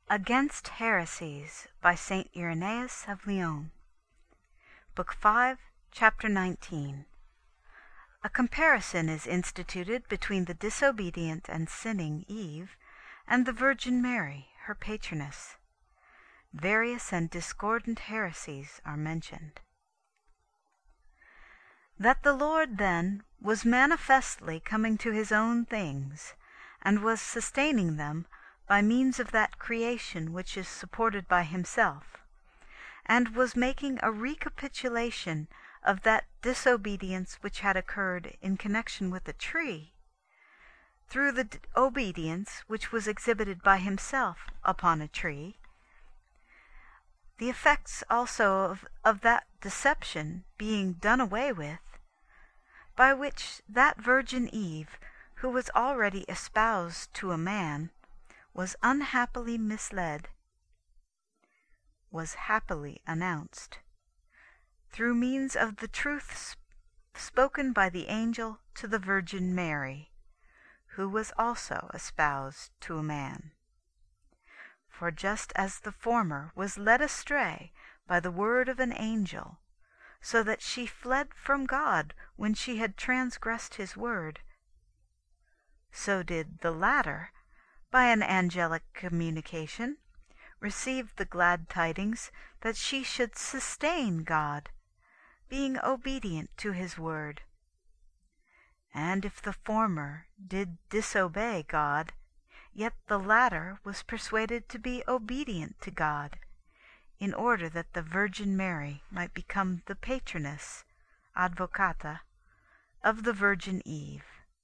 Against Heresies by St. Irenaeus of Lyons. Book 5, Chapter 19. A comparison is instituted between the disobedient and sinning Eve and the Virgin Mary, her patroness. Various and discordant heresies are mentioned. That the Lord, then, was manifestly coming to his own things, and was sustaining them by means of that creation which is supported by himself, and was making a recapitulation of that disobedience which had occurred in connection with the tree, through the obedience which was exhibited by himself upon a tree, the effects also of that deception being done away with, by which that Virgin Eve, who was already espoused to a man, was unhappily misled, was happily announced, through means of the truth spoken by the angel to the Virgin Mary, who was also espoused to a man. For just as the former was led astray by the word of an angel, so that she fled from God when she had transgressed his word, so did the latter, by an angelic communication, receive the glad tidings that she should sustain God, being obedient to his word. And if the former did disobey God, yet the latter was persuaded to be obedient to God, in order that the Virgin Mary might become the patroness, advocata, of the Virgin Eve.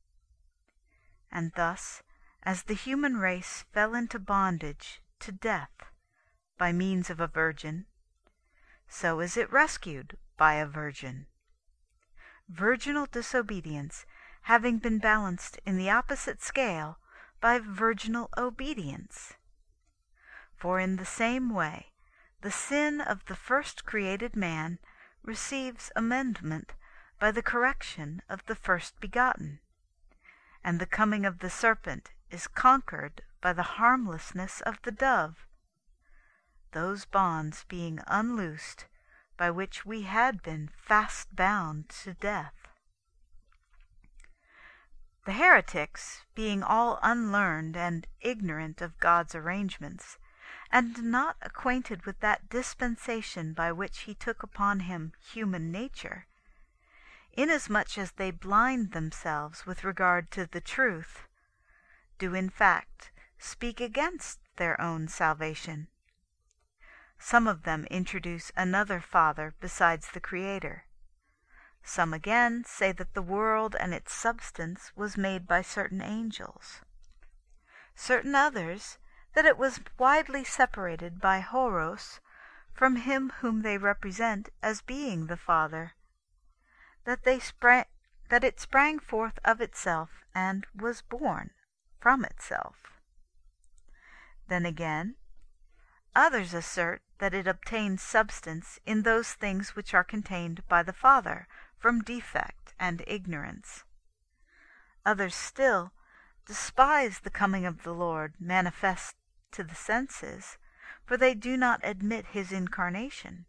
And thus, as the human race fell into bondage to death by means of a virgin, so is it rescued by a virgin. Virginal disobedience having been balanced in the opposite scale by virginal obedience. For in the same way, the sin of the first created man receives amendment by the correction of the first begotten, and the coming of the serpent is conquered by the harmlessness of the dove, those bonds being unloosed by which we had been fast bound to death. The heretics, being all unlearned and ignorant of God's arrangements, and not acquainted with that dispensation by which he took upon him human nature, inasmuch as they blind themselves with regard to the truth, do in fact speak against their own salvation. Some of them introduce another Father besides the Creator. Some again say that the world and its substance was made by certain angels. Certain others, that it was widely separated by Horos from him whom they represent as being the Father, that it sprang forth of itself and was born from itself. Then again, others assert that it obtains substance in those things which are contained by the Father from defect and ignorance. Others still despise the coming of the Lord manifest to the senses, for they do not admit his incarnation,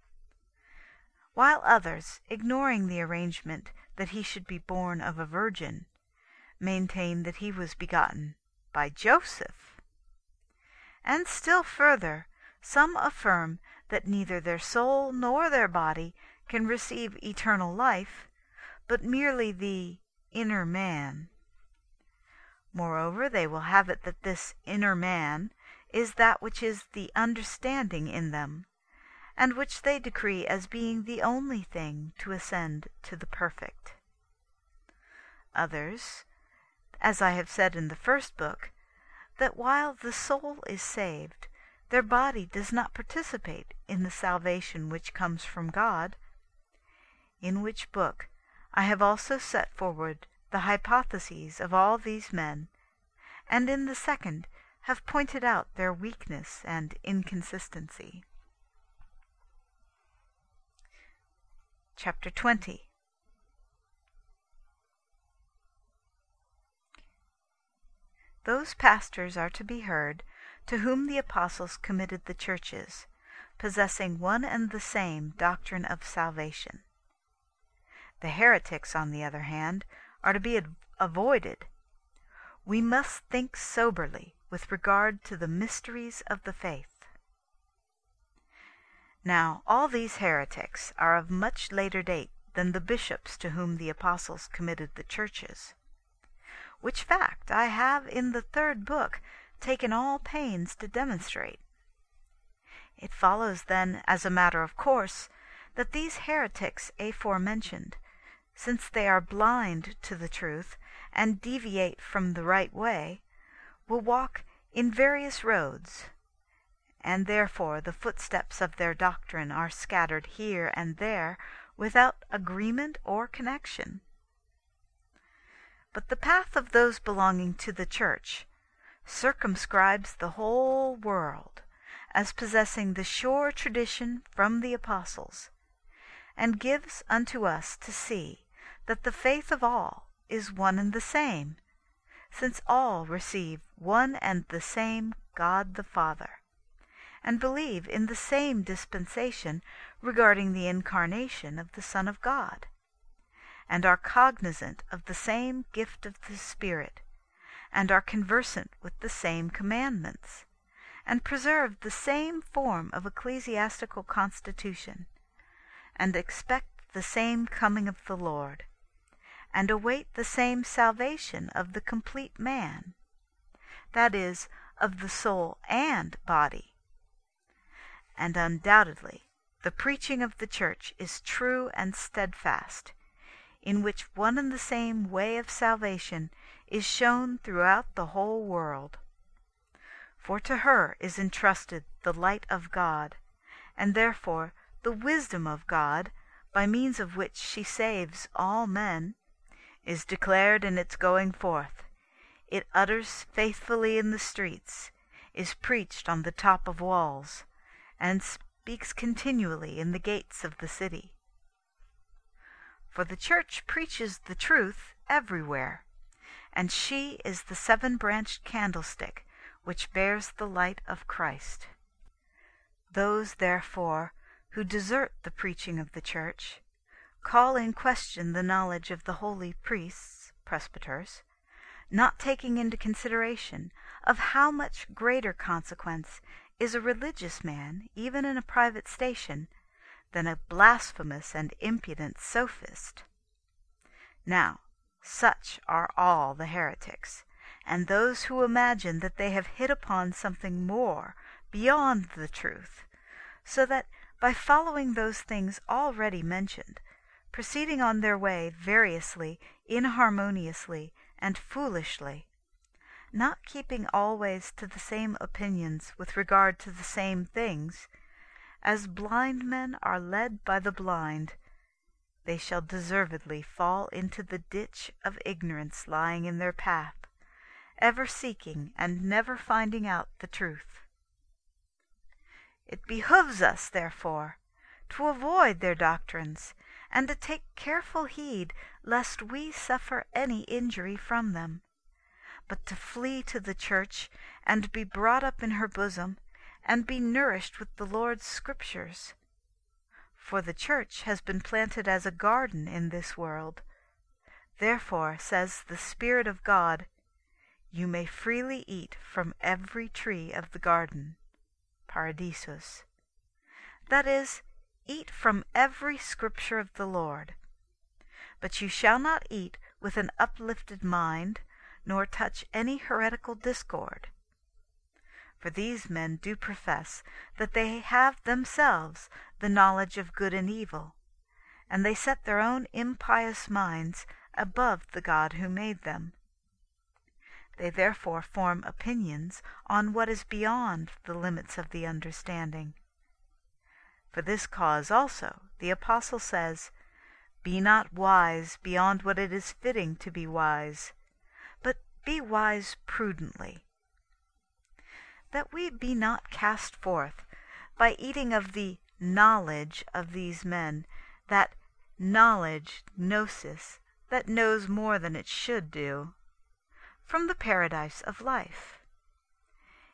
while others, ignoring the arrangement that he should be born of a virgin, maintain that he was begotten by Joseph. And still further, some affirm that neither their soul nor their body can receive eternal life, but merely the inner man. Moreover, they will have it that this inner man is that which is the understanding in them, and which they decree as being the only thing to ascend to the perfect. Others, as I have said in the first book, that while the soul is saved, their body does not participate in the salvation which comes from God, in which book I have also set forward the hypotheses of all these men, and in the second have pointed out their weakness and inconsistency. Chapter 20. Those pastors are to be heard to whom the apostles committed the churches, possessing one and the same doctrine of salvation. The heretics, on the other hand, are to be avoided. We must think soberly with regard to the mysteries of the faith. Now, all these heretics are of much later date than the bishops to whom the apostles committed the churches, which fact I have in the 3rd book taken all pains to demonstrate. It follows, then, as a matter of course, that these heretics aforementioned, since they are blind to the truth and deviate from the right way, will walk in various roads, and therefore the footsteps of their doctrine are scattered here and there without agreement or connection. But the path of those belonging to the Church circumscribes the whole world as possessing the sure tradition from the apostles, and gives unto us to see that the faith of all is one and the same, since all receive one and the same God the Father, and believe in the same dispensation regarding the incarnation of the Son of God, and are cognizant of the same gift of the Spirit, and are conversant with the same commandments, and preserve the same form of ecclesiastical constitution, and expect the same coming of the Lord, and await the same salvation of the complete man, that is, of the soul and body. And undoubtedly the preaching of the Church is true and steadfast, in which one and the same way of salvation is shown throughout the whole world. For to her is entrusted the light of God, and therefore the wisdom of God, by means of which she saves all men, is declared in its going forth. It utters faithfully in the streets, is preached on the top of walls, and speaks continually in the gates of the city. For the Church preaches the truth everywhere, and she is the 7-branched candlestick which bears the light of Christ. Those, therefore, who desert the preaching of the Church, call in question the knowledge of the holy priests, presbyters, not taking into consideration of how much greater consequence is a religious man, even in a private station, than a blasphemous and impudent sophist. Now, such are all the heretics, and those who imagine that they have hit upon something more beyond the truth, so that by following those things already mentioned, proceeding on their way variously, inharmoniously, and foolishly, not keeping always to the same opinions with regard to the same things, as blind men are led by the blind, they shall deservedly fall into the ditch of ignorance lying in their path, ever seeking and never finding out the truth. It behooves us, therefore, to avoid their doctrines, and to take careful heed lest we suffer any injury from them, but to flee to the Church, and be brought up in her bosom, and be nourished with the Lord's Scriptures. For the Church has been planted as a garden in this world. Therefore, says the Spirit of God, you may freely eat from every tree of the garden, Paradisus. That is, eat from every Scripture of the Lord. But you shall not eat with an uplifted mind, nor touch any heretical discord. For these men do profess that they have themselves the knowledge of good and evil, and they set their own impious minds above the God who made them. They therefore form opinions on what is beyond the limits of the understanding. For this cause also the Apostle says, Be not wise beyond what it is fitting to be wise, but be wise prudently. That we be not cast forth by eating of the knowledge of these men, that knowledge, gnosis, that knows more than it should do, from the paradise of life.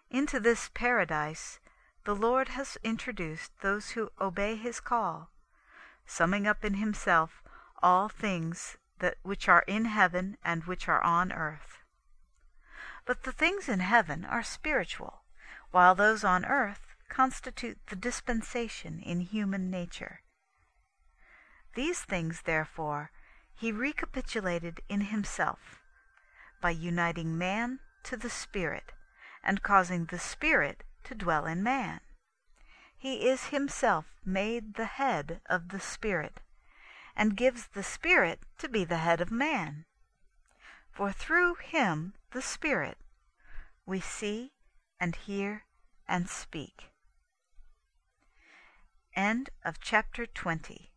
Into this paradise the Lord has introduced those who obey his call, summing up in himself all things which are in heaven and which are on earth. But the things in heaven are spiritual, while those on earth constitute the dispensation in human nature. These things, therefore, he recapitulated in himself, by uniting man to the Spirit, and causing the Spirit to dwell in man. He is himself made the head of the Spirit, and gives the Spirit to be the head of man. For through him, the Spirit, we see and hear and speak. End of chapter 20.